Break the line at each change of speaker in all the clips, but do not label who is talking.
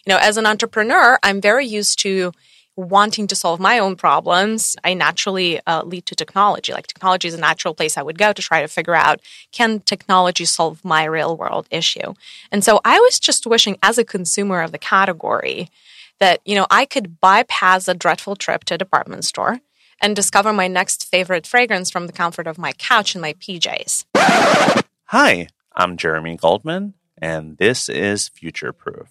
as an entrepreneur, I'm very used to wanting to solve my own problems. I naturally lead to technology. Like technology is a natural place I would go to try to figure out, can technology solve my real world issue? And so I was just wishing as a consumer of the category that, I could bypass a dreadful trip to a department store and discover my next favorite fragrance from the comfort of my couch and my PJs.
Hi, I'm Jeremy Goldman, and this is Future Proof.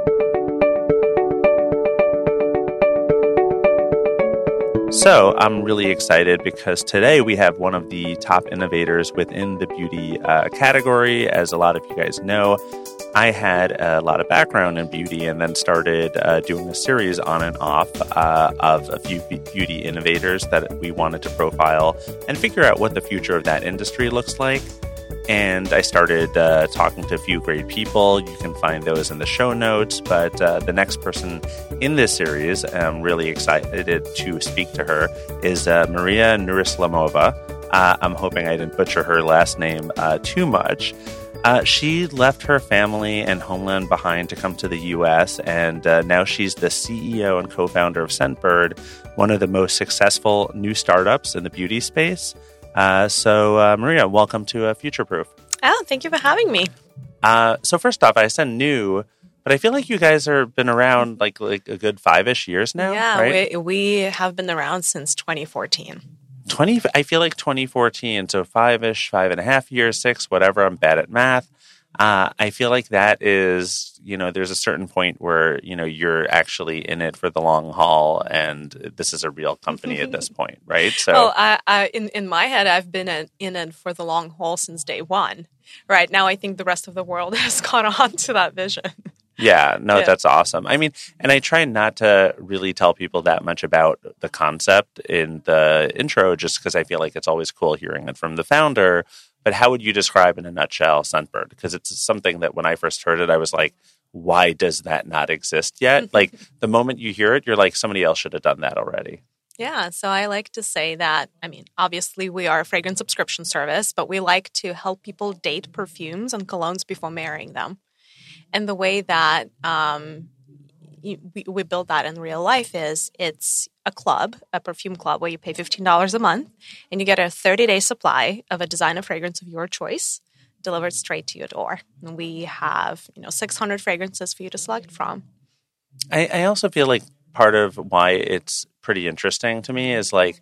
So I'm really excited because today we have one of the top innovators within the beauty category. As a lot of you guys know, I had a lot of background in beauty and then started doing a series on and off of a few beauty innovators that we wanted to profile and figure out what the future of that industry looks like. And I started talking to a few great people. You can find those in the show notes. But the next person in this series, I'm really excited to speak to her, is Maria Nuryslimova. I'm hoping I didn't butcher her last name too much. She left her family and homeland behind to come to the U.S., and now she's the CEO and co-founder of Scentbird, one of the most successful new startups in the beauty space. So Maria, welcome to Future Proof.
Oh, thank you for having me.
So first off, I said new, but I feel like you guys have been around like a good 5-ish years now, right?
we have been around since 2014.
I feel like 2014, so 5-ish, 5.5 years, 6, whatever. I'm bad at math. I feel like that is, there's a certain point where, you're actually in it for the long haul, and this is a real company at this point, right?
So, in my head, I've been in it for the long haul since day one. Right now, I think the rest of the world has caught on to that vision.
Yeah, that's awesome. I mean, and I try not to really tell people that much about the concept in the intro, just because I feel like it's always cool hearing it from the founder. But how would you describe in a nutshell Scentbird? Because it's something that when I first heard it, I was like, why does that not exist yet? Like the moment you hear it, you're like, somebody else should have done that already.
Yeah, so I like to say that, obviously we are a fragrance subscription service, but we like to help people date perfumes and colognes before marrying them. And the way that we build that in real life is it's a perfume club, where you pay $15 a month and you get a 30-day supply of a designer fragrance of your choice delivered straight to your door. And we have 600 fragrances for you to select from.
I also feel like part of why it's pretty interesting to me is like,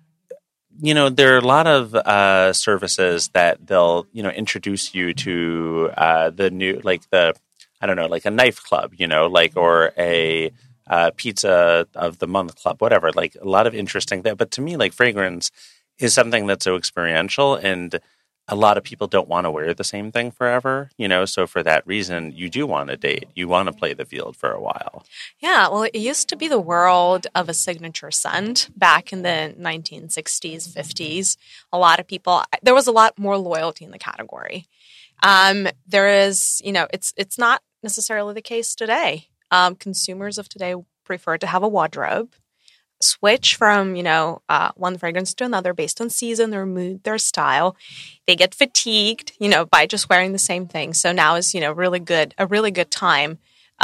there are a lot of services that they'll introduce you to the new, like like a knife club, or a pizza of the month club, whatever, like a lot of interesting things. But to me, like fragrance is something that's so experiential, and a lot of people don't want to wear the same thing forever, so for that reason, you do want to date. You want to play the field for a while.
Yeah, well, it used to be the world of a signature scent back in the 1960s, 50s. A lot of people, there was a lot more loyalty in the category. There is, it's not necessarily the case today. Consumers of today prefer to have a wardrobe, switch from, one fragrance to another based on season, their mood, their style. They get fatigued, by just wearing the same thing. So now is, a really good time,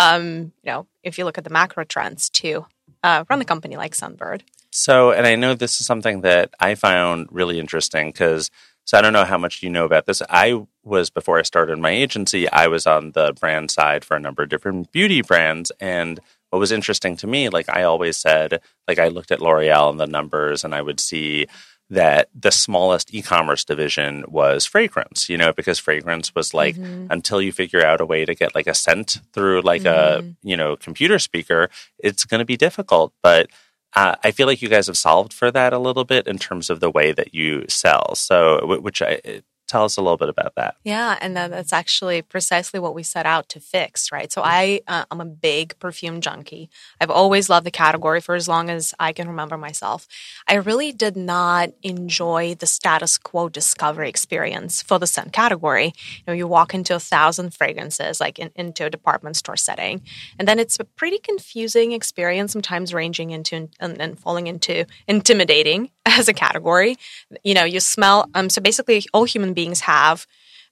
if you look at the macro trends to run a company like Scentbird.
So, and I know this is something that I found really interesting because I don't know how much you know about this. Before I started my agency, I was on the brand side for a number of different beauty brands. And what was interesting to me, like I always said, like I looked at L'Oreal and the numbers and I would see that the smallest e-commerce division was fragrance, because fragrance was like, until you figure out a way to get like a scent through like a, computer speaker, it's going to be difficult. But I feel like you guys have solved for that a little bit in terms of the way that you sell. So, tell us a little bit about that.
Yeah, and that's actually precisely what we set out to fix, right? So I'm a big perfume junkie. I've always loved the category for as long as I can remember myself. I really did not enjoy the status quo discovery experience for the scent category. You walk into 1,000 fragrances, like into a department store setting, and then it's a pretty confusing experience, sometimes ranging into and falling into intimidating as a category. You smell. So basically, all human beings have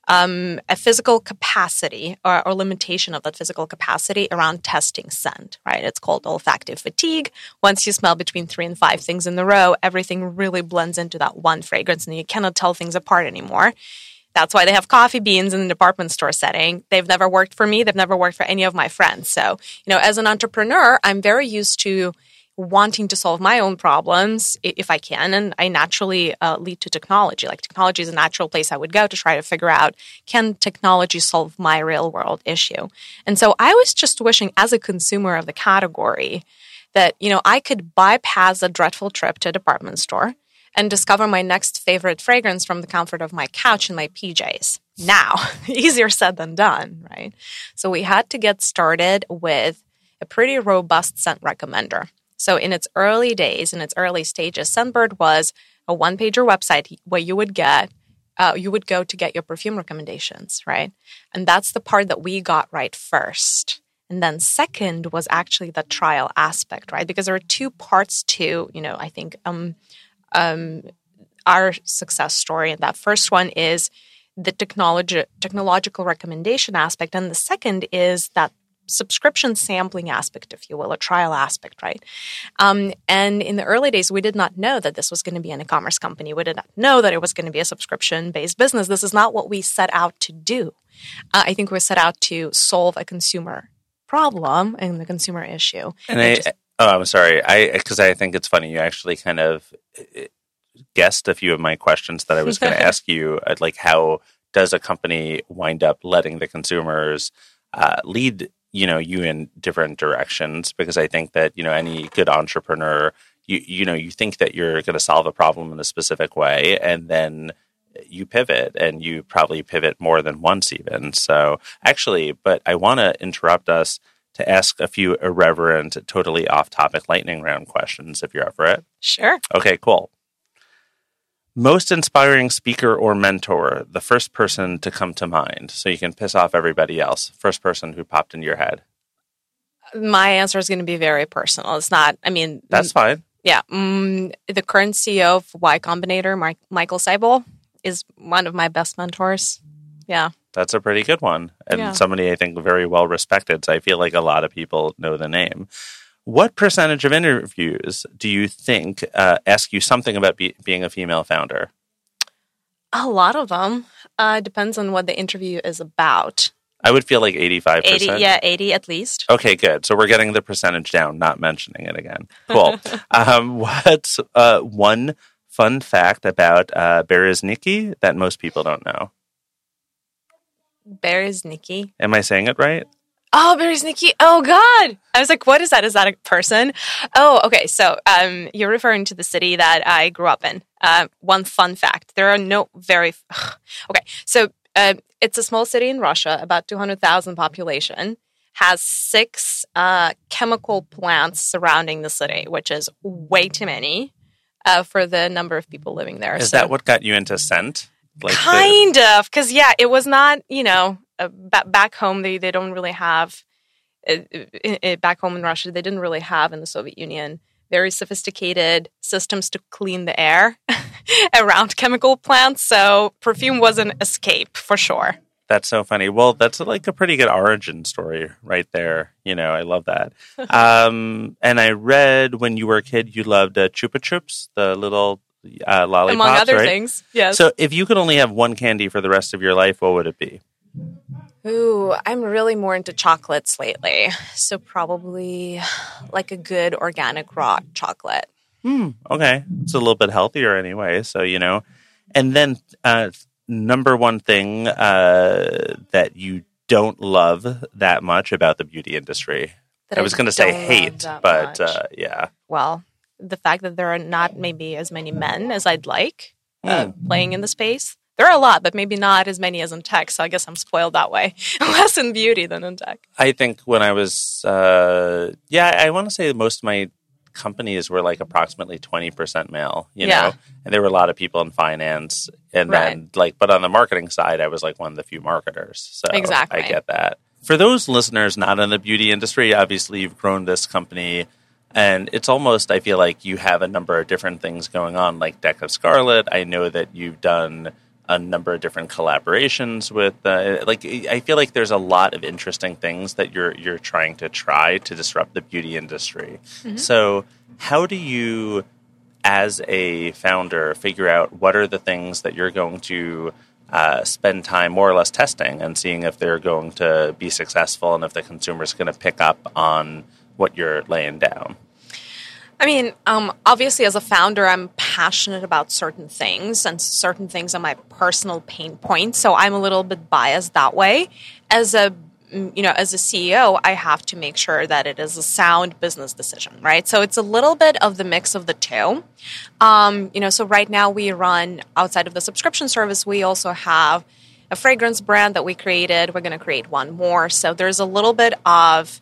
a physical capacity or limitation of that physical capacity around testing scent, right? It's called olfactive fatigue. Once you smell between 3 and 5 things in a row, everything really blends into that one fragrance and you cannot tell things apart anymore. That's why they have coffee beans in the department store setting. They've never worked for me. They've never worked for any of my friends. So, as an entrepreneur, I'm very used to wanting to solve my own problems if I can. And I naturally lead to technology. Like technology is a natural place I would go to try to figure out, can technology solve my real world issue? And so I was just wishing as a consumer of the category that, I could bypass a dreadful trip to a department store and discover my next favorite fragrance from the comfort of my couch and my PJs. Now, easier said than done, right? So we had to get started with a pretty robust scent recommender. So in its early days, in its early stages, Scentbird was a one-pager website where you would go to get your perfume recommendations, right? And that's the part that we got right first. And then second was actually the trial aspect, right? Because there are two parts to, I think our success story. And that first one is the technological recommendation aspect. And the second is that subscription sampling aspect, if you will, a trial aspect, right? And in the early days, we did not know that this was going to be an e-commerce company. We did not know that it was going to be a subscription-based business. This is not what we set out to do. I think we set out to solve a consumer problem and the consumer issue.
I'm sorry. Because I think it's funny. You actually kind of guessed a few of my questions that I was going to ask you. Like, how does a company wind up letting the consumers lead you in different directions? Because I think that, any good entrepreneur, you think that you're going to solve a problem in a specific way, and then you pivot, and you probably pivot more than once even. So actually, but I want to interrupt us to ask a few irreverent, totally off-topic lightning round questions, if you're up for it.
Sure.
Okay, cool. Most inspiring speaker or mentor, the first person to come to mind, so you can piss off everybody else. First person who popped into your head.
My answer is going to be very personal. It's not,
That's fine.
Yeah. The current CEO of Y Combinator, Michael Seibel, is one of my best mentors. Yeah.
That's a pretty good one. And somebody I think very well respected. So I feel like a lot of people know the name. What percentage of interviews do you think ask you something about being a female founder?
A lot of them. Depends on what the interview is about.
I would feel like 85%.
80 at least.
Okay, good. So we're getting the percentage down, not mentioning it again. Cool. What's one fun fact about Bereznicki that most people don't know?
Bereznicki.
Am I saying it right?
Oh, Bereznicki. Oh, God. I was like, what is that? Is that a person? Oh, okay. So you're referring to the city that I grew up in. One fun fact. There are no very... Okay. So it's a small city in Russia, about 200,000 population, has 6 chemical plants surrounding the city, which is way too many for the number of people living there.
Is that what got you into scent?
Kind of. Because, it was not, back home, they don't really have, back home in Russia, they didn't really have in the Soviet Union very sophisticated systems to clean the air around chemical plants. So perfume was an escape for sure.
That's so funny. Well, that's like a pretty good origin story right there. I love that. And I read when you were a kid, you loved Chupa Chups, the little lollipops,
among other
right?
things. Yes.
So if you could only have one candy for the rest of your life, what would it be?
Ooh, I'm really more into chocolates lately. So probably like a good organic raw chocolate.
Okay. It's a little bit healthier anyway. So, and then number one thing that you don't love that much about the beauty industry. I was going to say hate, but yeah.
Well, the fact that there are not maybe as many men as I'd like playing in the space. There are a lot, but maybe not as many as in tech. So I guess I'm spoiled that way. Less in beauty than in tech.
I think when I was, I want to say most of my companies were like approximately 20% male, you know, and there were a lot of people in finance. And then but on the marketing side, I was like one of the few marketers. So
exactly.
I get that. For those listeners not in the beauty industry, obviously you've grown this company. And it's almost, I feel like you have a number of different things going on, like Deck of Scarlet. I know that you've done a number of different collaborations with, I feel like there's a lot of interesting things that you're trying to try to disrupt the beauty industry. Mm-hmm. So how do you, as a founder, figure out what are the things that you're going to spend time more or less testing and seeing if they're going to be successful and if the consumer's going to pick up on what you're laying down?
I mean, obviously, as a founder, I'm passionate about certain things, and certain things are my personal pain points. So I'm a little bit biased that way. As a CEO, I have to make sure that it is a sound business decision, right? So it's a little bit of the mix of the two. So right now we run, outside of the subscription service, we also have a fragrance brand that we created. We're going to create one more. So there's a little bit of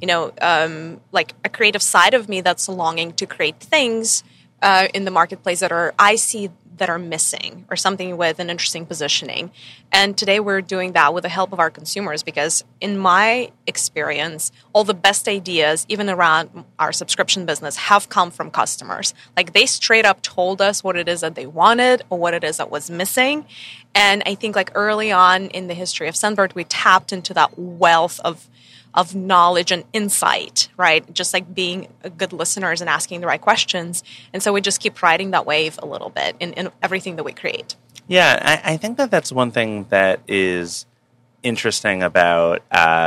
like a creative side of me that's longing to create things in the marketplace that I see that are missing, or something with an interesting positioning. And today we're doing that with the help of our consumers, because in my experience, all the best ideas, even around our subscription business, have come from customers. Like, they straight up told us what it is that they wanted or what it is that was missing. And I think, like, early on in the history of Scentbird, we tapped into that wealth of knowledge and insight, right? Just like being good listeners and asking the right questions. And so we just keep riding that wave a little bit in everything that we create.
Yeah, I think that's one thing that is interesting about,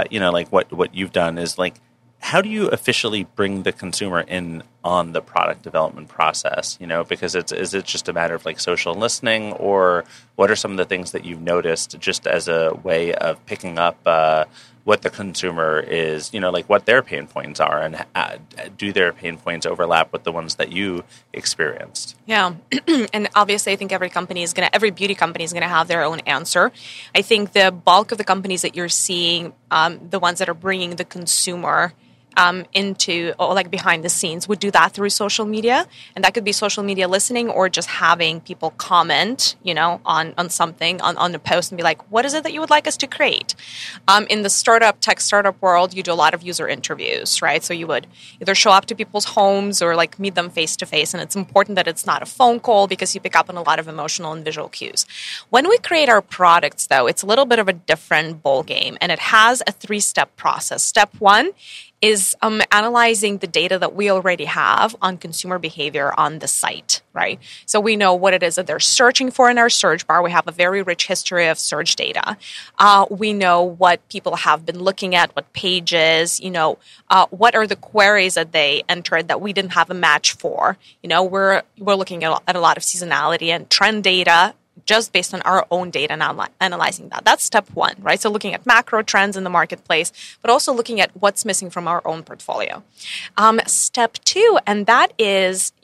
what you've done is, like, how do you officially bring the consumer in on the product development process? Because is it just a matter of, like, social listening, or what are some of the things that you've noticed just as a way of picking up what the consumer is, what their pain points are, and do their pain points overlap with the ones that you experienced? Yeah.
And obviously I think every beauty company is going to have their own answer. I think the bulk of the companies that you're seeing, the ones that are bringing the consumer into, or like behind the scenes, would do that through social media. And that could be social media listening, or just having people comment, on something, on a post, and be like, what is it that you would like us to create? In the tech startup world, you do a lot of user interviews, right? So you would either show up to people's homes or, like, meet them face to face. And it's important that it's not a phone call, because you pick up on a lot of emotional and visual cues. When we create our products, though, it's a little bit of a different ball game, and it has a 3-step process. Step 1 is analyzing the data that we already have on consumer behavior on the site, right? So we know what it is that they're searching for in our search bar. We have a very rich history of search data. We know what people have been looking at, what pages, what are the queries that they entered that we didn't have a match for. We're looking at a lot of seasonality and trend data, just based on our own data and analyzing that. That's step 1, right? So looking at macro trends in the marketplace, but also looking at what's missing from our own portfolio. Step 2, and that is,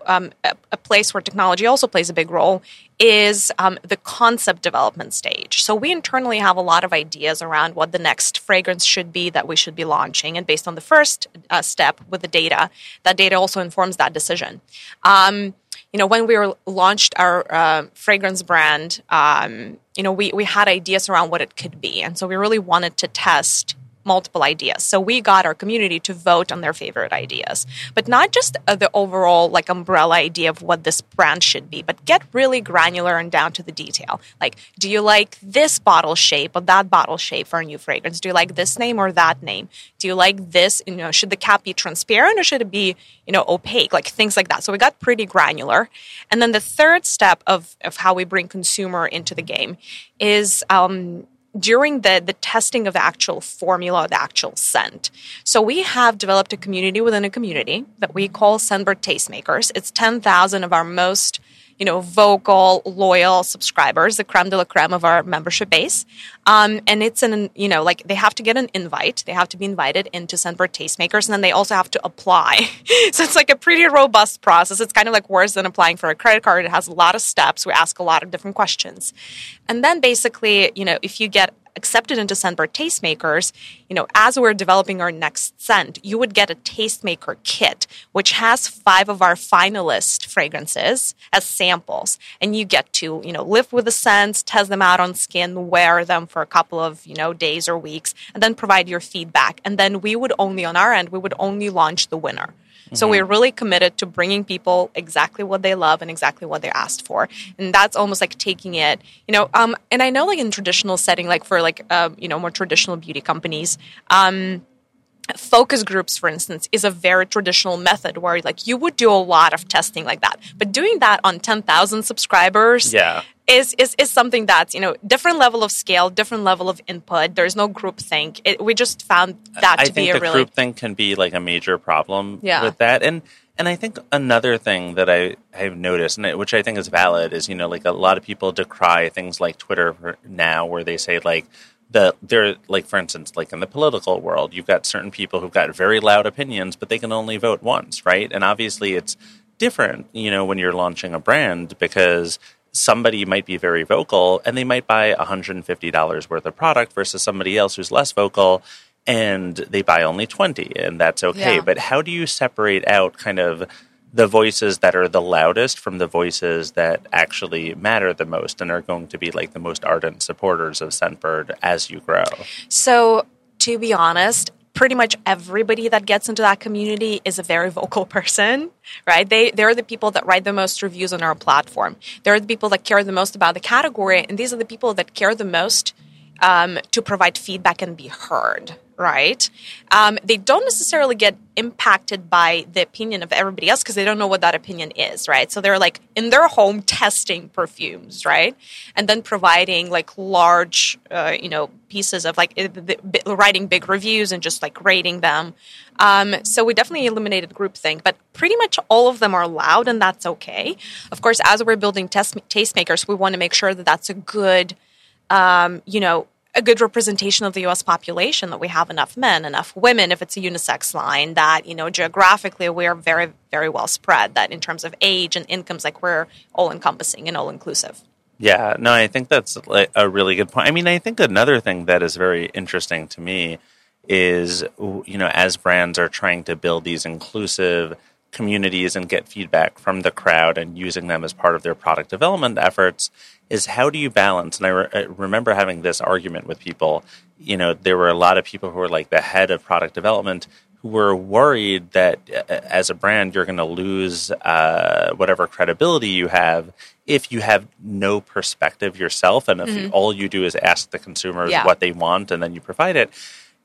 a place where technology also plays a big role, is the concept development stage. So we internally have a lot of ideas around what the next fragrance should be that we should be launching. And based on the first step with the data, that data also informs that decision. When we launched our fragrance brand, we had ideas around what it could be. And so we really wanted to test multiple ideas. So we got our community to vote on their favorite ideas, but not just the overall, like, umbrella idea of what this brand should be, but get really granular and down to the detail. Like, do you like this bottle shape or that bottle shape for a new fragrance? Do you like this name or that name? Do you like this? Should the cap be transparent or should it be, opaque? Like, things like that. So we got pretty granular. And then the third step of how we bring consumer into the game is during the testing of the actual formula, the actual scent. So we have developed a community within a community that we call Scentbird Tastemakers. It's 10,000 of our most, vocal, loyal subscribers, the creme de la creme of our membership base. And it's they have to get an invite. They have to be invited into Scentbird Tastemakers, and then they also have to apply. So it's like a pretty robust process. It's kind of like worse than applying for a credit card. It has a lot of steps. We ask a lot of different questions. And then basically, if you get accepted into Scentbird Tastemakers, as we're developing our next scent, you would get a Tastemaker kit, which has 5 of our finalist fragrances as samples. And you get to, live with the scents, test them out on skin, wear them for a couple of, days or weeks, and then provide your feedback. And then we would only, on our end, launch the winner. So we're really committed to bringing people exactly what they love and exactly what they asked for. And that's almost like taking it, and I know like in traditional setting, like for like, more traditional beauty companies, focus groups, for instance, is a very traditional method where like you would do a lot of testing like that. But doing that on 10,000 subscribers is something that's, different level of scale, different level of input. There's no groupthink. We just found that to be a really...
I think the groupthink can be like a major problem with that. And I think another thing that I've noticed, which I think is valid, is, like a lot of people decry things like Twitter now where they say like, they're like, for instance, like in the political world, you've got certain people who've got very loud opinions, but they can only vote once, right? And obviously it's different, when you're launching a brand, because somebody might be very vocal and they might buy $150 worth of product versus somebody else who's less vocal and they buy only 20, and that's okay. Yeah. But how do you separate out kind of the voices that are the loudest from the voices that actually matter the most and are going to be like the most ardent supporters of Scentbird as you grow? So,
to be honest, pretty much everybody that gets into that community is a very vocal person, right? They're the people that write the most reviews on our platform. They're the people that care the most about the category, and these are the people that care the most to provide feedback and be heard, right? They don't necessarily get impacted by the opinion of everybody else because they don't know what that opinion is, right? So they're like in their home testing perfumes, right? And then providing like large, pieces of like writing big reviews and just like rating them. So we definitely eliminated groupthink, but pretty much all of them are loud, and that's okay. Of course, as we're building tastemakers, we want to make sure that that's a good a good representation of the U.S. population, that we have enough men, enough women, if it's a unisex line, that, geographically we are very, very well spread, that in terms of age and incomes, like we're all-encompassing and all-inclusive.
Yeah, no, I think that's like a really good point. I mean, I think another thing that is very interesting to me is, as brands are trying to build these inclusive communities and get feedback from the crowd and using them as part of their product development efforts, is how do you balance? And I remember having this argument with people. There were a lot of people who were like the head of product development who were worried that as a brand, you're going to lose whatever credibility you have if you have no perspective yourself. And if all you do is ask the consumers what they want and then you provide it.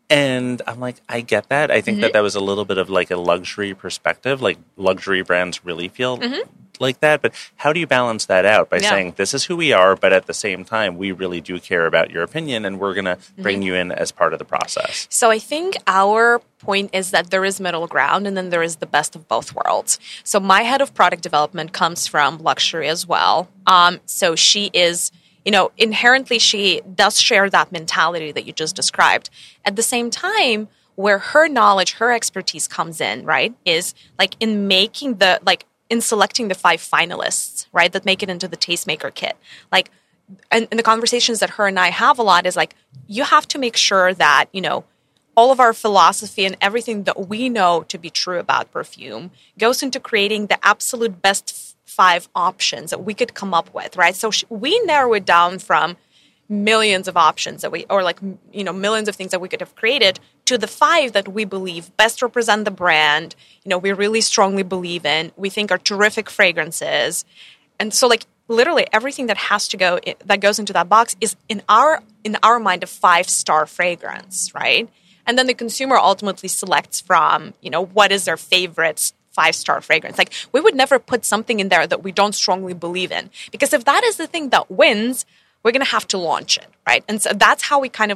And I'm like, I get that. I think that was a little bit of like a luxury perspective. Like luxury brands really feel like that. But how do you balance that out by saying this is who we are, but at the same time, we really do care about your opinion and we're going to bring you in as part of the process? So
I think our point is that there is middle ground and then there is the best of both worlds. So my head of product development comes from luxury as well. So she is... inherently she does share that mentality that you just described. At the same time, where her knowledge, her expertise comes in, right, is like in making in selecting the 5 finalists, right, that make it into the Tastemaker kit. Like, and the conversations that her and I have a lot is like, you have to make sure that, all of our philosophy and everything that we know to be true about perfume goes into creating the absolute best 5 options that we could come up with, right? So we narrow it down from millions of options that millions of things that we could have created to the 5 that we believe best represent the brand, we really strongly believe in, we think are terrific fragrances. And so like literally everything that has to go, that goes into that box is in our mind a 5-star fragrance, right? And then the consumer ultimately selects from, what is their favorite 5-star fragrance. Like we would never put something in there that we don't strongly believe in, because if that is the thing that wins, we're going to have to launch it, right? And so that's how we kind of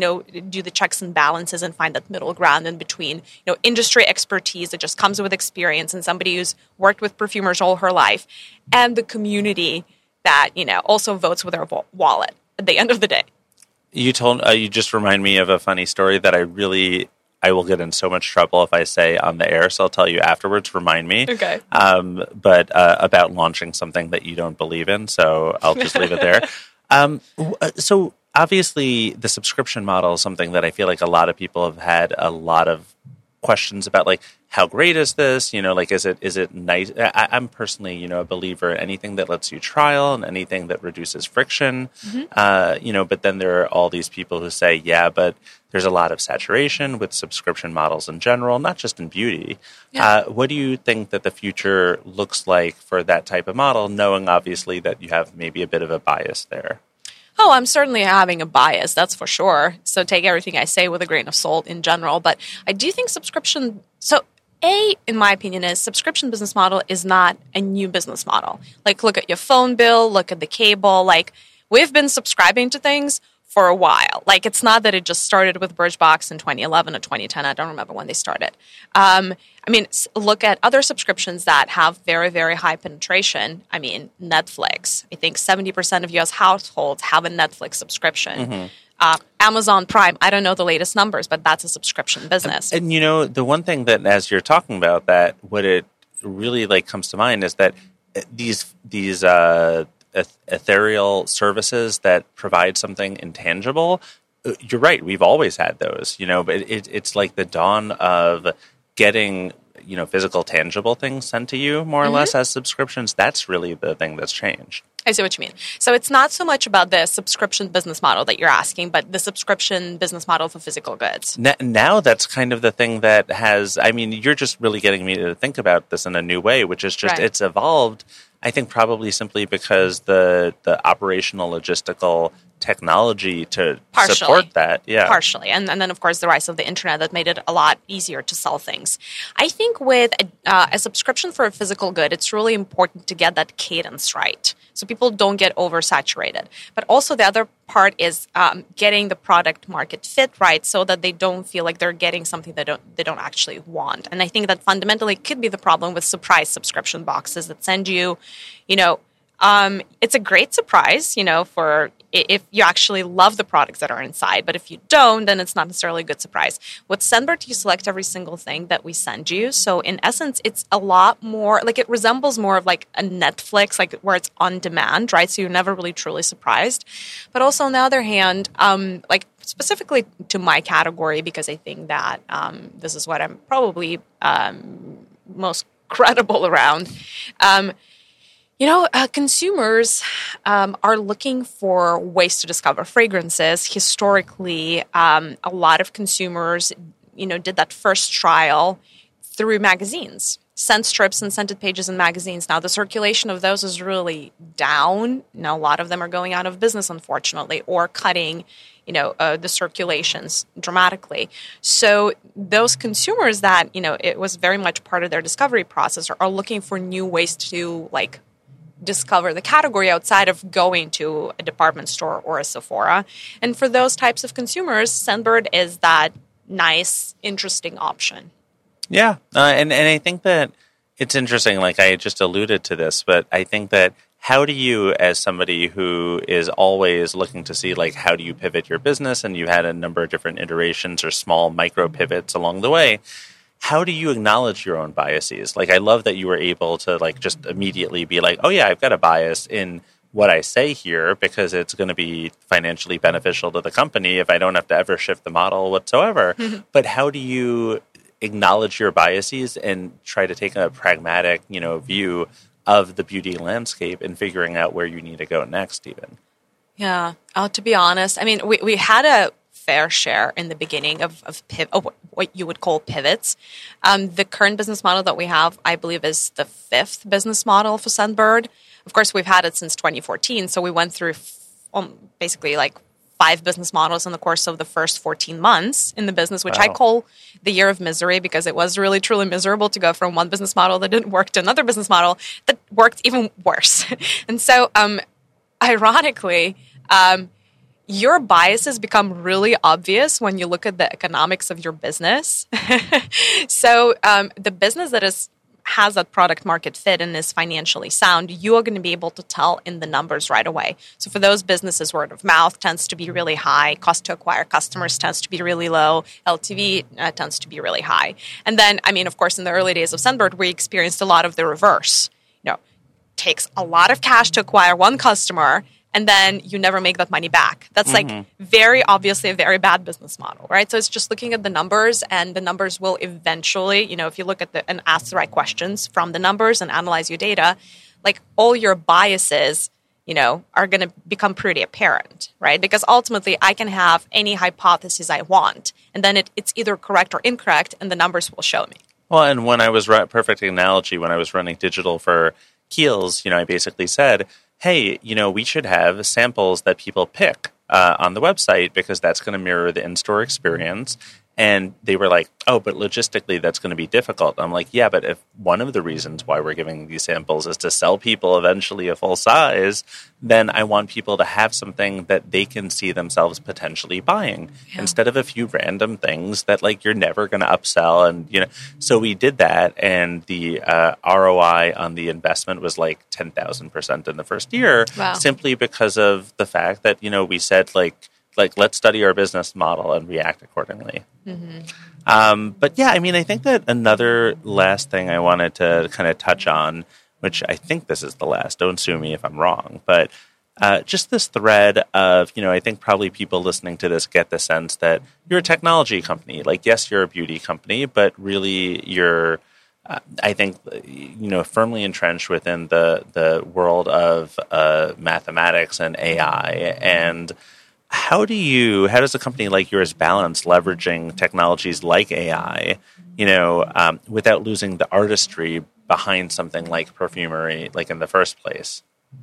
do the checks and balances and find that middle ground in between, industry expertise that just comes with experience and somebody who's worked with perfumers all her life, and the community that, also votes with their wallet at the end of the day.
You just remind me of a funny story that I will get in so much trouble if I say on the air, so I'll tell you afterwards. Remind me.
Okay.
But about launching something that you don't believe in, so I'll just leave it there. So obviously the subscription model is something that I feel like a lot of people have had a lot of questions about like, how great is this? Like, is it nice? I'm personally, a believer in anything that lets you trial and anything that reduces friction. But then there are all these people who say, yeah, but there's a lot of saturation with subscription models in general, not just in beauty. Yeah. What do you think that the future looks like for that type of model, knowing obviously that you have maybe a bit of a bias there?
Oh, I'm certainly having a bias, that's for sure. So take everything I say with a grain of salt in general. But I do think in my opinion, is subscription business model is not a new business model. Like, look at your phone bill, look at the cable. Like, we've been subscribing to things for a while. Like, it's not that it just started with Birchbox in 2011 or 2010. I don't remember when they started. Look at other subscriptions that have very, very high penetration. Netflix. I think 70% of U.S. households have a Netflix subscription. Mm-hmm. Amazon Prime, I don't know the latest numbers, but that's a subscription business.
And the one thing that, as you're talking about that, what it really like comes to mind is that these ethereal services that provide something intangible, you're right, we've always had those, but it's like the dawn of getting, physical, tangible things sent to you more or less as subscriptions. That's really the thing that's changed.
I see what you mean. So it's not so much about the subscription business model that you're asking, but the subscription business model for physical goods.
Now that's kind of the thing that has, you're just really getting me to think about this in a new way, which is just, It's evolved, I think probably simply because the operational logistical technology to support that. Yeah.
Partially. And then, of course, the rise of the internet that made it a lot easier to sell things. I think with a subscription for a physical good, it's really important to get that cadence right, so people don't get oversaturated. But also the other part is getting the product market fit right, so that they don't feel like they're getting something they don't actually want. And I think that fundamentally could be the problem with surprise subscription boxes that send you, it's a great surprise, for if you actually love the products that are inside. But if you don't, then it's not necessarily a good surprise. With Scentbird, you select every single thing that we send you. So in essence, it's a lot more, like it resembles more of like a Netflix, like where it's on demand, right? So you're never really truly surprised. But also on the other hand, like specifically to my category, because I think that this is what I'm probably most credible around, consumers are looking for ways to discover fragrances. Historically, a lot of consumers, did that first trial through magazines, scent strips and scented pages in magazines. Now, the circulation of those is really down. Now, a lot of them are going out of business, unfortunately, or cutting, the circulations dramatically. So those consumers that, it was very much part of their discovery process are looking for new ways to, like, discover the category outside of going to a department store or a Sephora. And for those types of consumers, Scentbird is that nice, interesting option.
Yeah. And I think that it's interesting, like I just alluded to this, but I think that how do you, as somebody who is always looking to see, like, how do you pivot your business, and you had a number of different iterations or small micro pivots along the way, how do you acknowledge your own biases? Like, I love that you were able to, like, just immediately be like, oh, yeah, I've got a bias in what I say here because it's going to be financially beneficial to the company if I don't have to ever shift the model whatsoever. But how do you acknowledge your biases and try to take a pragmatic, view of the beauty landscape and figuring out where you need to go next even?
Yeah. To be honest, we had a fair share in the beginning of what you would call pivots. The current business model that we have, I believe, is the 5th business model for Scentbird. Of course, we've had it since 2014, so we went through basically like 5 business models in the course of the first 14 months in the business, which I call the year of misery, because it was really, truly miserable to go from one business model that didn't work to another business model that worked even worse. And so, ironically, your biases become really obvious when you look at the economics of your business. So the business that has that product market fit and is financially sound, you are going to be able to tell in the numbers right away. So for those businesses, word of mouth tends to be really high. Cost to acquire customers tends to be really low. LTV tends to be really high. And then, of course, in the early days of Scentbird, we experienced a lot of the reverse. Takes a lot of cash to acquire one customer, and then you never make that money back. That's like very obviously a very bad business model, right? So it's just looking at the numbers, and the numbers will eventually, if you look at and ask the right questions from the numbers and analyze your data, like all your biases, are going to become pretty apparent, right? Because ultimately I can have any hypothesis I want, and then it's either correct or incorrect, and the numbers will show me.
Well, and when I was perfect analogy, when I was running digital for Kiehl's, I basically said, hey, we should have samples that people pick on the website because that's going to mirror the in-store experience. And they were like, oh, but logistically that's going to be difficult. I'm like, yeah, but if one of the reasons why we're giving these samples is to sell people eventually a full size, then I want people to have something that they can see themselves potentially buying instead of a few random things that like you're never going to upsell. And, so we did that, and the ROI on the investment was like 10,000% in the first year, simply because of the fact that, we said like let's study our business model and react accordingly. But yeah, I think that another last thing I wanted to kind of touch on, which I think this is the last, don't sue me if I'm wrong, but just this thread of, I think probably people listening to this get the sense that you're a technology company. Like, yes, you're a beauty company, but really you're, I think, firmly entrenched within the world of mathematics and AI. And how does a company like yours balance leveraging technologies like AI, without losing the artistry behind something like perfumery, like in the first place?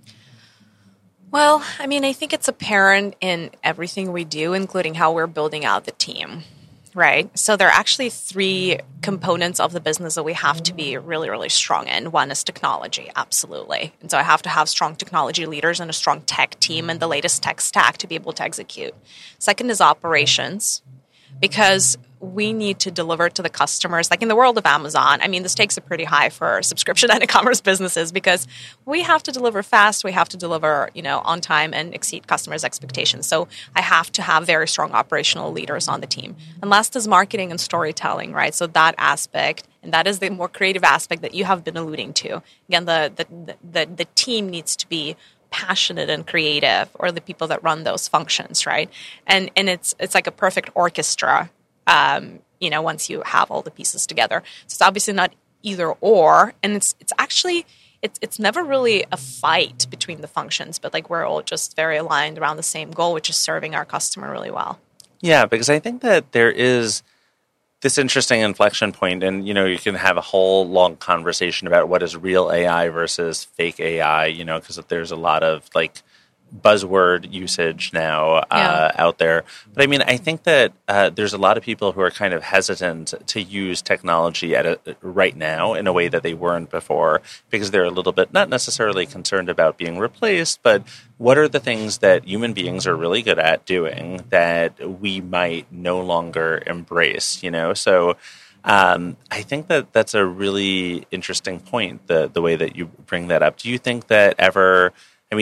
Well, I think it's apparent in everything we do, including how we're building out the team, right? So there are actually 3 components of the business that we have to be really, really strong in. One is technology, absolutely. And so I have to have strong technology leaders and a strong tech team and the latest tech stack to be able to execute. Second is operations, because we need to deliver to the customers. Like in the world of Amazon, the stakes are pretty high for subscription and e-commerce businesses because we have to deliver fast, we have to deliver, on time and exceed customers' expectations. So I have to have very strong operational leaders on the team. And last is marketing and storytelling, right? So that aspect, and that is the more creative aspect that you have been alluding to. Again, the team needs to be passionate and creative, or the people that run those functions, right? And it's like a perfect orchestra. Once you have all the pieces together. So it's obviously not either or, and it's actually it's never really a fight between the functions, but like we're all just very aligned around the same goal, which is serving our customer really well.
Yeah, because I think that there is this interesting inflection point, and you can have a whole long conversation about what is real AI versus fake AI, because there's a lot of like buzzword usage now out there. But I think that there's a lot of people who are kind of hesitant to use technology right now in a way that they weren't before, because they're a little bit not necessarily concerned about being replaced, but what are the things that human beings are really good at doing that we might no longer embrace, So I think that that's a really interesting point, the way that you bring that up. Do you think that ever...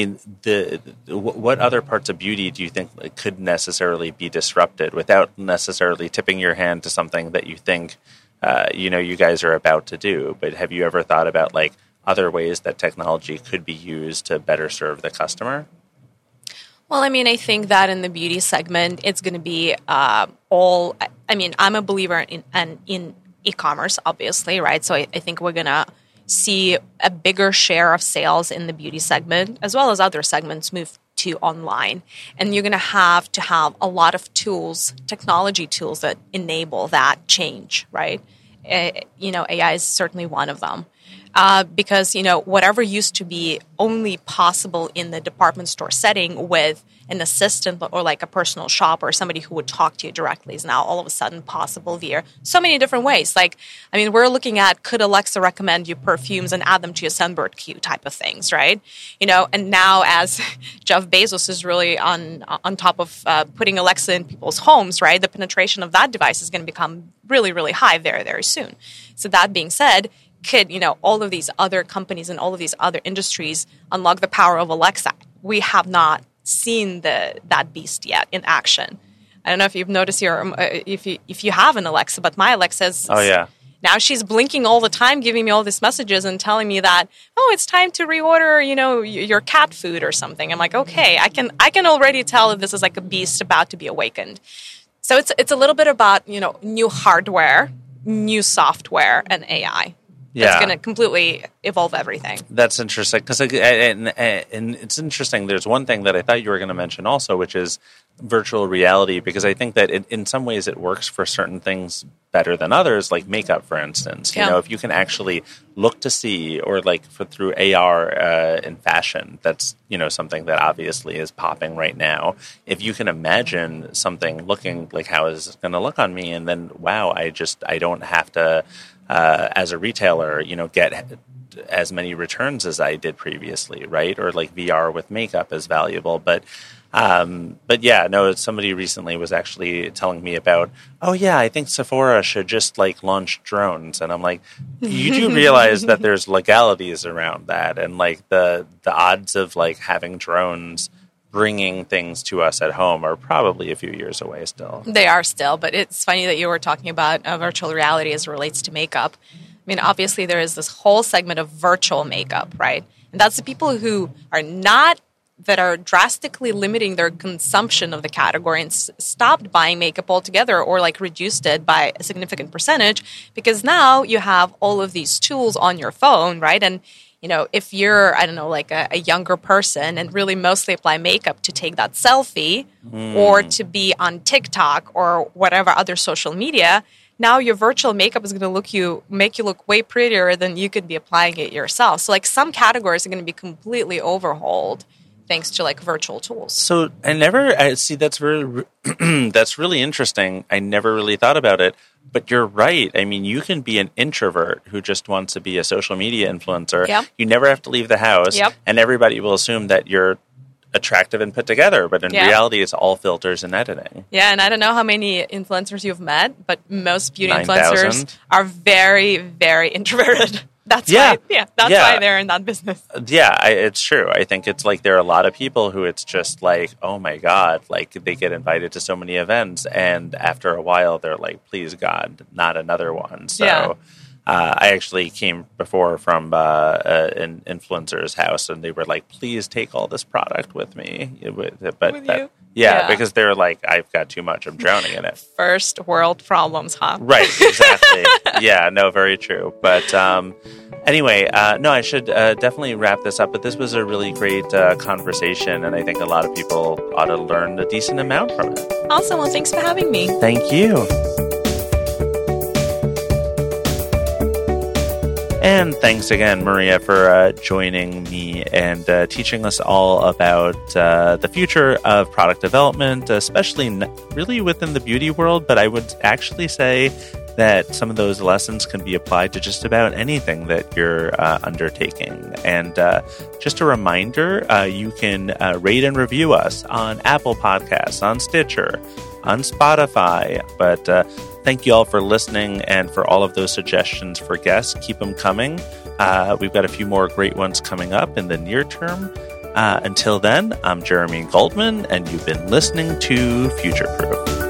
what other parts of beauty do you think could necessarily be disrupted without necessarily tipping your hand to something that you think, you guys are about to do? But have you ever thought about like other ways that technology could be used to better serve the customer?
Well, I think that in the beauty segment, it's going to be I'm a believer in e-commerce, obviously, right? So I think we're going to see a bigger share of sales in the beauty segment, as well as other segments, move to online. And you're going to have a lot of tools, technology tools that enable that change, right? AI is certainly one of them. Because, whatever used to be only possible in the department store setting with an assistant or like a personal shopper or somebody who would talk to you directly is now all of a sudden possible via so many different ways. Like, we're looking at, could Alexa recommend you perfumes and add them to your Scentbird queue type of things, right? And now as Jeff Bezos is really on top of putting Alexa in people's homes, right, the penetration of that device is going to become really, really high very, very soon. So that being said, could all of these other companies and all of these other industries unlock the power of Alexa? We have not seen that beast yet in action. I don't know if you've noticed if you have an Alexa, but my Alexa is Now she's blinking all the time, giving me all these messages and telling me that, oh, it's time to reorder, your cat food or something. I'm like, okay, I can already tell that this is like a beast about to be awakened. So it's a little bit about, new hardware, new software, and AI.
Yeah.
It's going to completely evolve everything.
That's interesting. And it's interesting. There's one thing that I thought you were going to mention also, which is virtual reality, because I think that in some ways it works for certain things better than others, like makeup, for instance.
Yeah.
If you can actually look to see, or like through AR in fashion, that's, something that obviously is popping right now. If you can imagine something looking like how is it going to look on me, and then, wow, I don't have to, as a retailer, get as many returns as I did previously, right? Or like VR with makeup is valuable. But yeah, no, somebody recently was actually telling me about, oh yeah, I think Sephora should just like launch drones. And I'm like, you do realize that there's legalities around that, and like the odds of like having drones bringing things to us at home are probably a few years away still.
They are still, but it's funny that you were talking about virtual reality as it relates to makeup. I mean, obviously there is this whole segment of virtual makeup, right? And that's the people who are drastically limiting their consumption of the category and stopped buying makeup altogether, or like reduced it by a significant percentage, because now you have all of these tools on your phone, right? And if you're, I don't know, like a younger person and really mostly apply makeup to take that selfie or to be on TikTok or whatever other social media, now your virtual makeup is going to make you look way prettier than you could be applying it yourself. So like some categories are going to be completely overhauled thanks to like virtual tools.
So that's really interesting. I never really thought about it, but you're right. I mean, you can be an introvert who just wants to be a social media influencer.
Yep.
You never have to leave the house,
Yep.
and everybody will assume that you're attractive and put together, but in reality it's all filters and editing.
Yeah, and I don't know how many influencers you've met, but most beauty
9,000.
influencers are very, very introverted. That's why they're in that business.
Yeah, it's true. I think it's like there are a lot of people who it's just like, oh my God, like they get invited to so many events, and after a while they're like, please God, not another one. So I actually came before from an influencer's house, and they were like, please take all this product with me. Because they're like, I've got too much. I'm drowning in it.
First world problems, huh?
Right, exactly. Yeah, no, very true. But anyway, I should definitely wrap this up. But this was a really great conversation, and I think a lot of people ought to learn a decent amount from it.
Awesome. Well, thanks for having me.
Thank you. And thanks again, Maria, for joining me and teaching us all about the future of product development, especially really within the beauty world. But I would actually say that some of those lessons can be applied to just about anything that you're undertaking. And just a reminder, you can rate and review us on Apple Podcasts, on Stitcher, on Spotify. But thank you all for listening and for all of those suggestions for guests. Keep them coming. We've got a few more great ones coming up in the near term. Until then, I'm Jeremy Goldman, and you've been listening to Future Proof.